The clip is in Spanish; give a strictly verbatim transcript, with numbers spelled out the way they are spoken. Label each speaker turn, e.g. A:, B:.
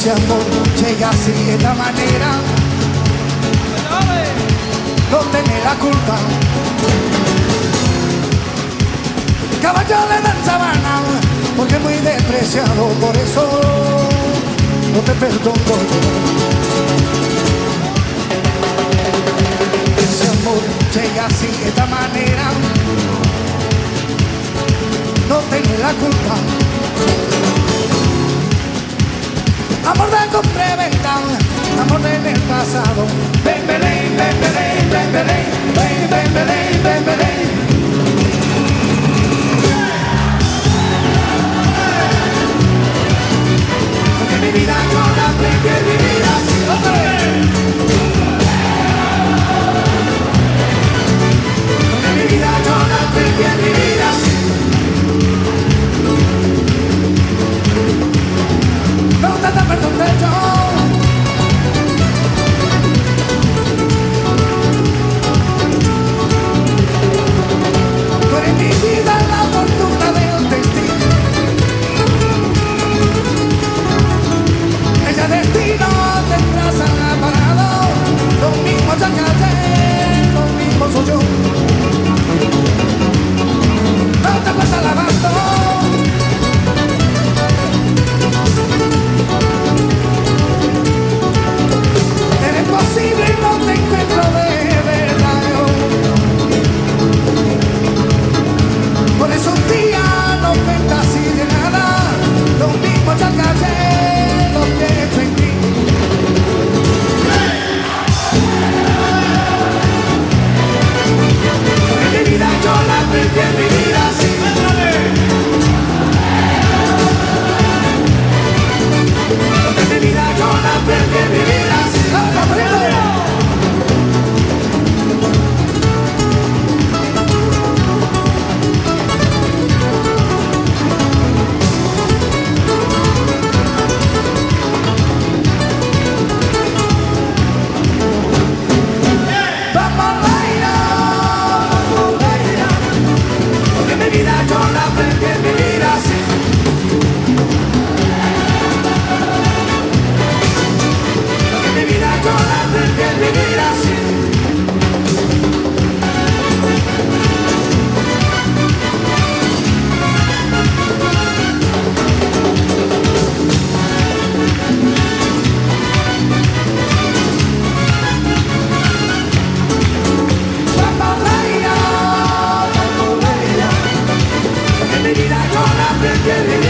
A: ese amor llega así de esta manera, no tiene la culpa. Caballo de la sabana, porque es muy despreciado, por eso no te perdono. Ese amor llega así de esta manera, no tiene la culpa. Amor de compra y venta, amor del pasado. Ven, ven, ven, ven, ven, ven, ven, ven, ven, ven, ven, ven, ven. Porque mi vida yo la aprendí a vivir así. ¡Otra vez! Porque mi vida yo la aprendí a vivir así. No te da perdón de yo. Tú eres mi vida, la fortuna del destino. Ese destino te traza parado. Lo mismo ya callé, lo mismo soy yo. No te pasa lavando. Eres posible y no te encuentro de verdad. Por eso un día no cuentas así de nada. Lo mismo ya callé, lo que he hecho en ti. Porque mi vida yo la aprendí a vivir así. Porque mi vida yo la aprendí a vivir así. Vamos a bailar, vamos a bailar. Porque mi vida yo la aprendí a vivir así. Porque mi vida yo la aprendí a vivir así. Vamos a bailar, vamos a bailar. Porque mi vida yo la aprendí a vivir.